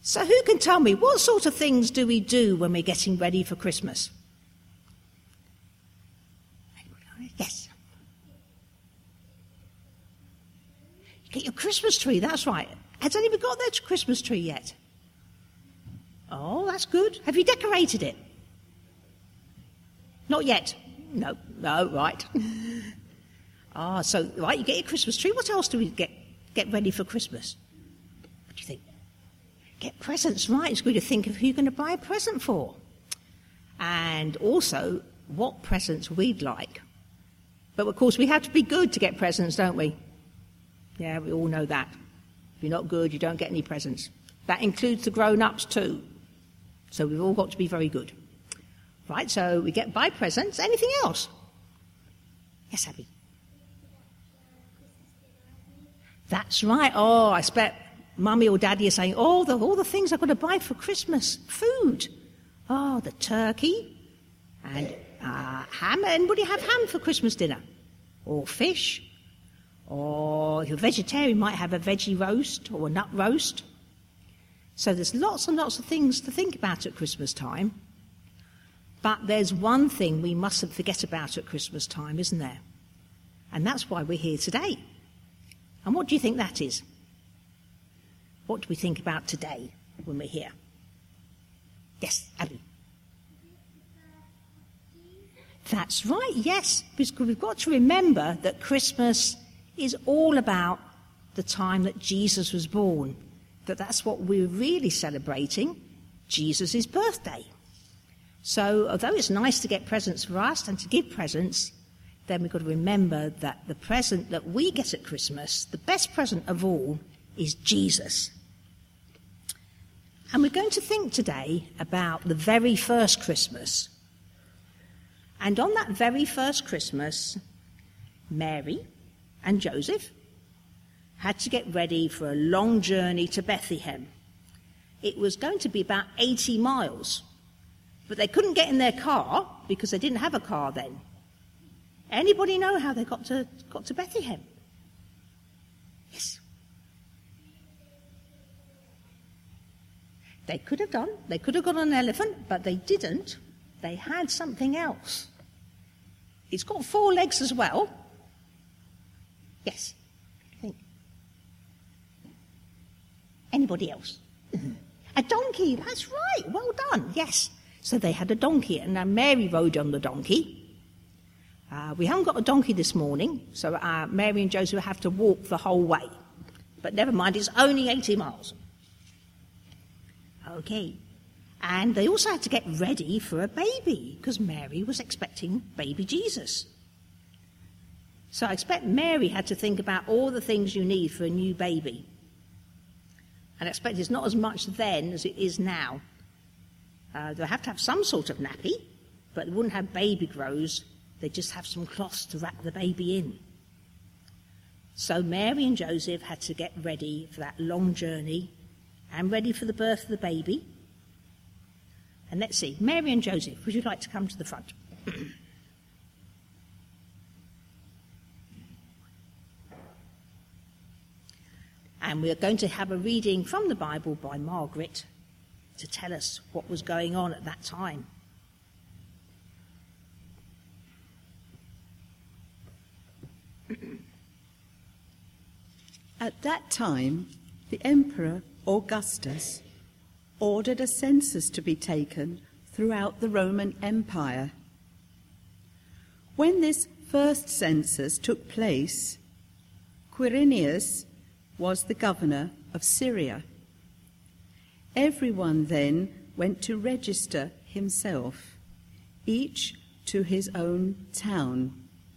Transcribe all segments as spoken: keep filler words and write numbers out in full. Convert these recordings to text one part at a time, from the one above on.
So who can tell me, what sort of things do we do when we're getting ready for Christmas? Yes. You get your Christmas tree, that's right. Has anyone got their Christmas tree yet? Oh, that's good. Have you decorated it? Not yet. No, no, right. Ah, so, right, you get your Christmas tree. What else do we get, get ready for Christmas? What do you think? Get presents, right. It's good to think of who you're going to buy a present for. And also, what presents we'd like. But, of course, we have to be good to get presents, don't we? Yeah, we all know that. If you're not good, you don't get any presents. That includes the grown-ups too. So we've all got to be very good. Right, so we get buy presents. Anything else? Yes, Abby. That's right. Oh, I expect Mummy or Daddy are saying, oh, the, all the things I've got to buy for Christmas. Food. Oh, the turkey and uh, ham. Anybody have ham for Christmas dinner? Or fish? Or if you're vegetarian, might have a veggie roast or a nut roast. So there's lots and lots of things to think about at Christmas time. But there's one thing we mustn't forget about at Christmas time, isn't there? And that's why we're here today. And what do you think that is? What do we think about today when we're here? Yes, Abby. That's right, yes. Because we've got to remember that Christmas is all about the time that Jesus was born. That that's what we're really celebrating, Jesus' birthday. So although it's nice to get presents for us and to give presents, then we've got to remember that the present that we get at Christmas, the best present of all, is Jesus. And we're going to think today about the very first Christmas. And on that very first Christmas, Mary and Joseph had to get ready for a long journey to Bethlehem. It was going to be about eighty miles, but they couldn't get in their car because they didn't have a car then. Anybody know how they got to got to Bethlehem? Yes. They could have done. They could have got on an elephant, but they didn't. They had something else. It's got four legs as well. Yes. I think. Anybody else? A donkey. That's right. Well done. Yes. So they had a donkey, and now Mary rode on the donkey. Uh, we haven't got a donkey this morning, so uh, Mary and Joseph have to walk the whole way. But never mind, it's only eighty miles. Okay. And they also had to get ready for a baby, because Mary was expecting baby Jesus. So I expect Mary had to think about all the things you need for a new baby. And I expect it's not as much then as it is now. Uh, they'll have to have some sort of nappy, but they wouldn't have baby grows. They'd just have some cloths to wrap the baby in. So Mary and Joseph had to get ready for that long journey and ready for the birth of the baby. And let's see, Mary and Joseph, would you like to come to the front? And we're going to have a reading from the Bible by Margaret to tell us what was going on at that time. At that time, the Emperor Augustus ordered a census to be taken throughout the Roman Empire. When this first census took place, Quirinius was the governor of Syria. Everyone then went to register himself, each to his own town.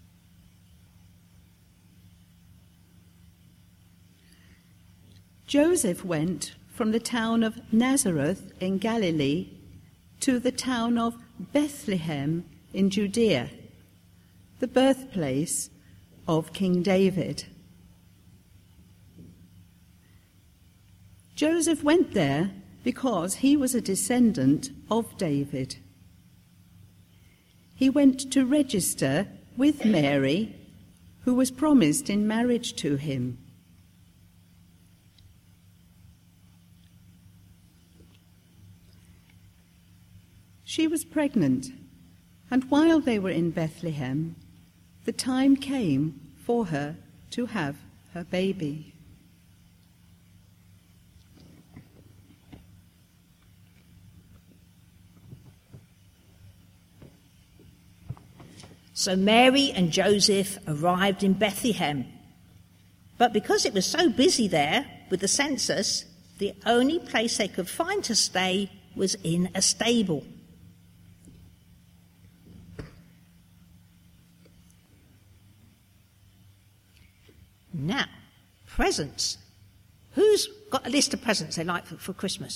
Joseph went from the town of Nazareth in Galilee to the town of Bethlehem in Judea, the birthplace of King David. Joseph went there because he was a descendant of David. He went to register with Mary, who was promised in marriage to him. she was pregnant, and while they were in Bethlehem, the time came for her to have her baby. So Mary and Joseph arrived in Bethlehem. But because it was so busy there with the census, the only place they could find to stay was in a stable. Now, presents. Who's got a list of presents they like for, for Christmas?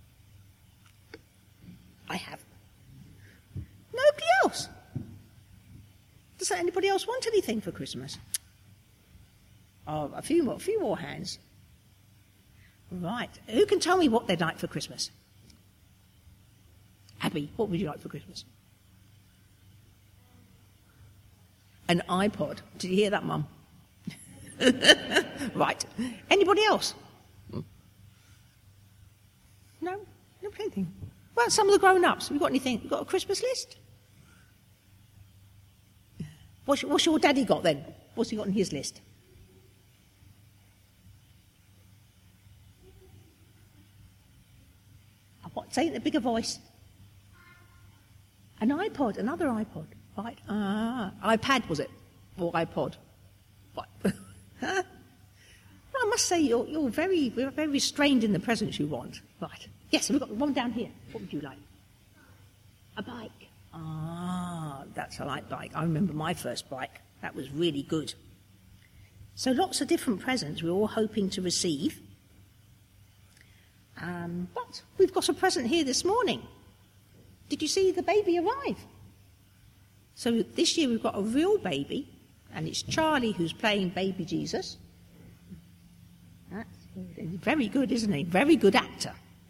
I have. Nobody else. Does anybody else want anything for Christmas? Oh, a few more, a few more hands. Right. Who can tell me what they'd like for Christmas? Abby, what would you like for Christmas? An iPod. Did you hear that, Mum? Right. Anybody else? No? No anything. Well, some of the grown-ups. Have you got anything? You got a Christmas list? What's, what's your daddy got then? What's he got on his list? What, say it in a bigger voice. An iPod, another iPod. Right. Ah, iPad was it? Or iPod? Right. Well, I must say you're, you're very, very restrained in the presents you want. Right. Yes, we've got one down here. What would you like? A bike. Ah, that's a light bike. I remember my first bike. That was really good. So lots of different presents we're all hoping to receive. Um, but we've got a present here this morning. Did you see the baby arrive? So this year we've got a real baby, and it's Charlie who's playing baby Jesus. That's good. He's very good, isn't he? Very good actor.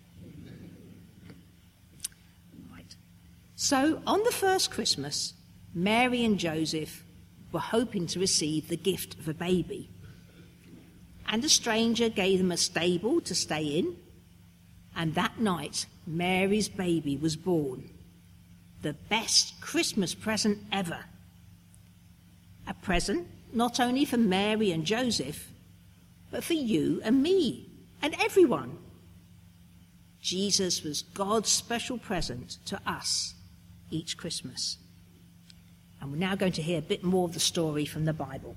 Right. So on the first Christmas, Mary and Joseph were hoping to receive the gift of a baby. And a stranger gave them a stable to stay in. And that night, Mary's baby was born. The best Christmas present ever. A present not only for Mary and Joseph, but for you and me and everyone. Jesus was God's special present to us each Christmas. And we're now going to hear a bit more of the story from the Bible.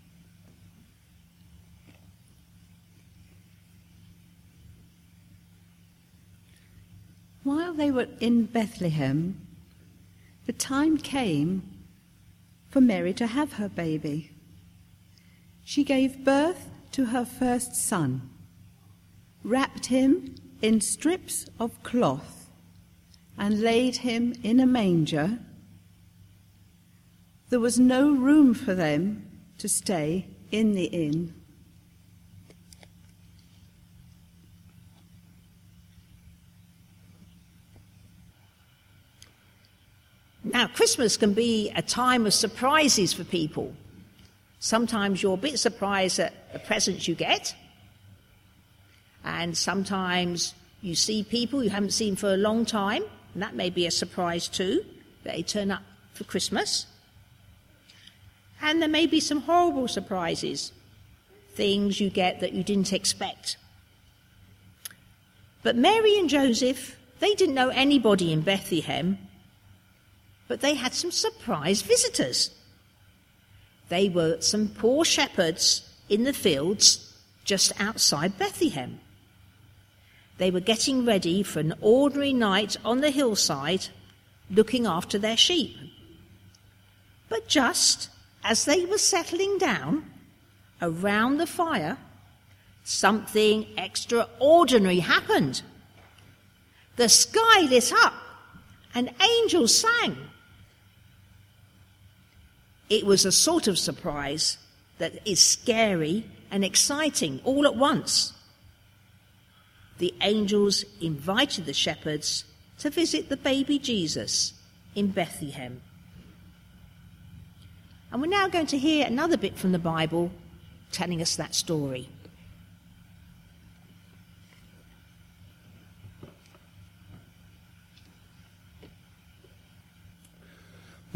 While they were in Bethlehem, the time came for Mary to have her baby. She gave birth to her first son, wrapped him in strips of cloth, and laid him in a manger. There was no room for them to stay in the inn. Now, Christmas can be a time of surprises for people. Sometimes you're a bit surprised at the presents you get, and sometimes you see people you haven't seen for a long time, and that may be a surprise too, that they turn up for Christmas. And there may be some horrible surprises, things you get that you didn't expect. But Mary and Joseph, they didn't know anybody in Bethlehem, but they had some surprise visitors. They were some poor shepherds in the fields just outside Bethlehem. They were getting ready for an ordinary night on the hillside, looking after their sheep. But just as they were settling down around the fire, something extraordinary happened. The sky lit up and angels sang. It was a sort of surprise that is scary and exciting all at once. The angels invited the shepherds to visit the baby Jesus in Bethlehem. And we're now going to hear another bit from the Bible telling us that story.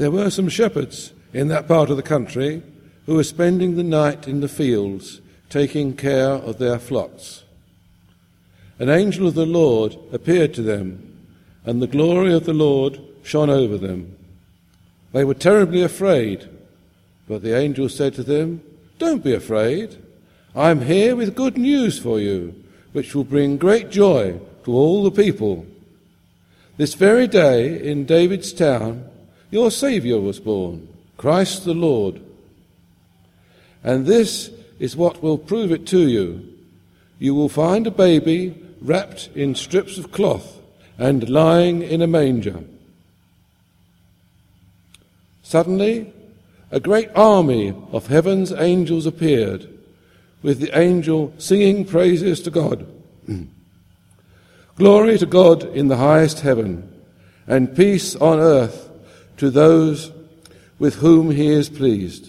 There were some shepherds in that part of the country who were spending the night in the fields, taking care of their flocks. An angel of the Lord appeared to them, and the glory of the Lord shone over them. They were terribly afraid, but the angel said to them, "Don't be afraid. I am here with good news for you, which will bring great joy to all the people. This very day in David's town, your Saviour was born, Christ the Lord. And this is what will prove it to you. You will find a baby wrapped in strips of cloth and lying in a manger." Suddenly, a great army of heaven's angels appeared, with the angel singing praises to God. "Glory to God in the highest heaven, and peace on earth to those with whom he is pleased."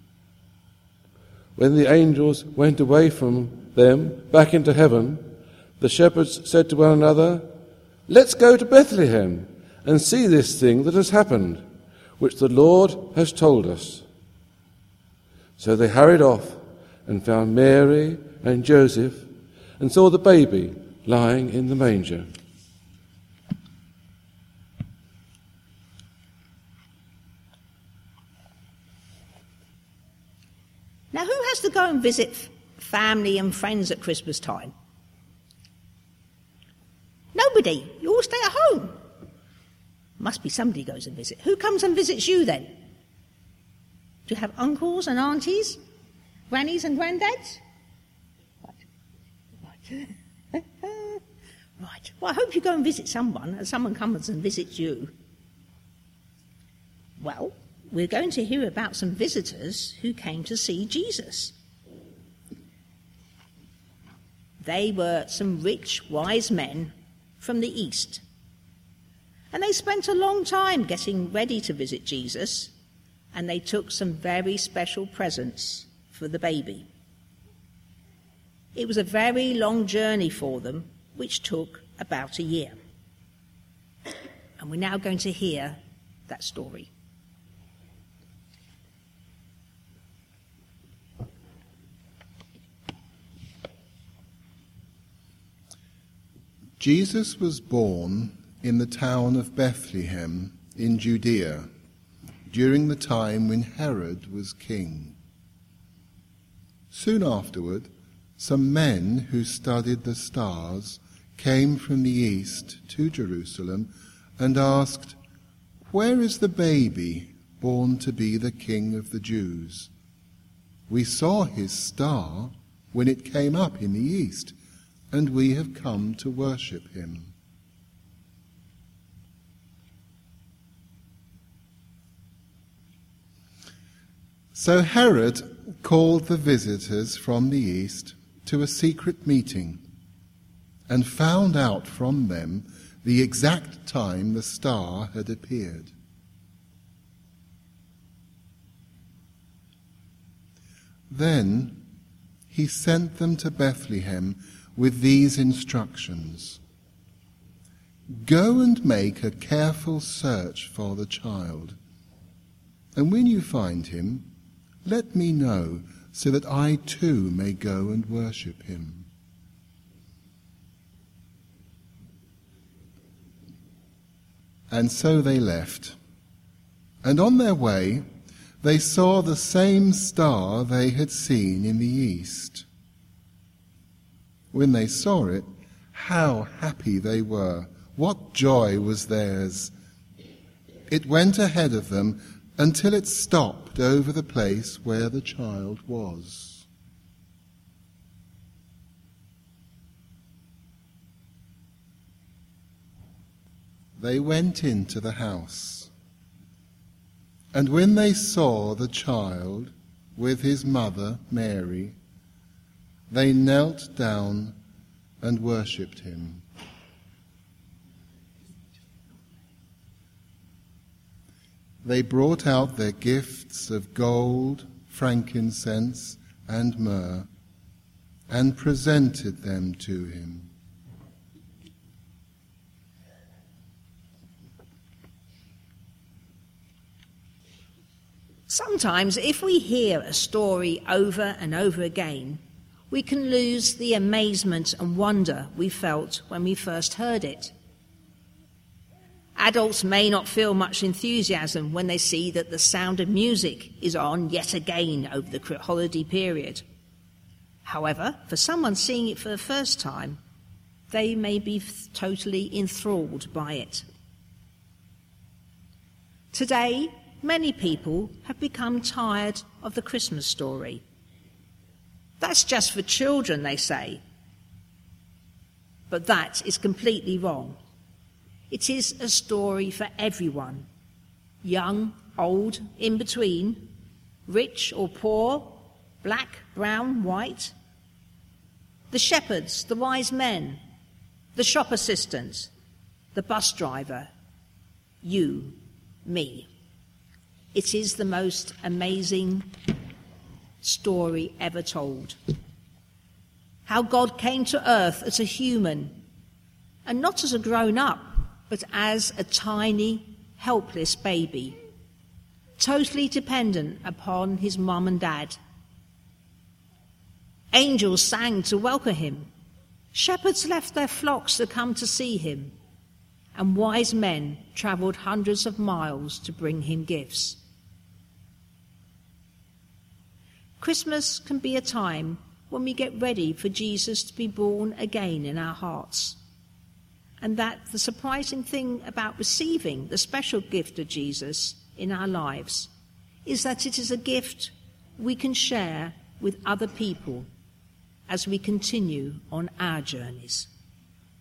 When the angels went away from them back into heaven, the shepherds said to one another, "Let's go to Bethlehem and see this thing that has happened, which the Lord has told us." So they hurried off and found Mary and Joseph and saw the baby lying in the manger. Now, who has to go and visit f- family and friends at Christmas time? Nobody. You all stay at home. Must be somebody goes and visits. Who comes and visits you then? Do you have uncles and aunties? Grannies and granddads? Right. Right. Right. Well, I hope you go and visit someone and someone comes and visits you. Well, we're going to hear about some visitors who came to see Jesus. They were some rich, wise men from the East. And they spent a long time getting ready to visit Jesus, and they took some very special presents for the baby. It was a very long journey for them, which took about a year. And we're now going to hear that story. Jesus was born in the town of Bethlehem in Judea during the time when Herod was king. Soon afterward, some men who studied the stars came from the east to Jerusalem and asked, "Where is the baby born to be the King of the Jews? We saw his star when it came up in the east, and we have come to worship him." So Herod called the visitors from the east to a secret meeting and found out from them the exact time the star had appeared. Then he sent them to Bethlehem with these instructions: "Go and make a careful search for the child, and when you find him, let me know, so that I too may go and worship him." And so they left, and on their way they saw the same star they had seen in the east. When they saw it, how happy they were! What joy was theirs! It went ahead of them until it stopped over the place where the child was. They went into the house, and when they saw the child with his mother Mary, they knelt down and worshipped him. They brought out their gifts of gold, frankincense, and myrrh, and presented them to him. Sometimes, if we hear a story over and over again, we can lose the amazement and wonder we felt when we first heard it. Adults may not feel much enthusiasm when they see that the Sound of Music is on yet again over the holiday period. However, for someone seeing it for the first time, they may be totally enthralled by it. Today, many people have become tired of the Christmas story. That's just for children, they say. But that is completely wrong. It is a story for everyone, young, old, in between, rich or poor, black, brown, white. The shepherds, the wise men, the shop assistant, the bus driver, you, me. It is the most amazing story ever told. How God came to earth as a human, and not as a grown-up, but as a tiny, helpless baby, totally dependent upon his mum and dad. Angels sang to welcome him. Shepherds left their flocks to come to see him, and wise men travelled hundreds of miles to bring him gifts. Christmas can be a time when we get ready for Jesus to be born again in our hearts. And that the surprising thing about receiving the special gift of Jesus in our lives is that it is a gift we can share with other people as we continue on our journeys.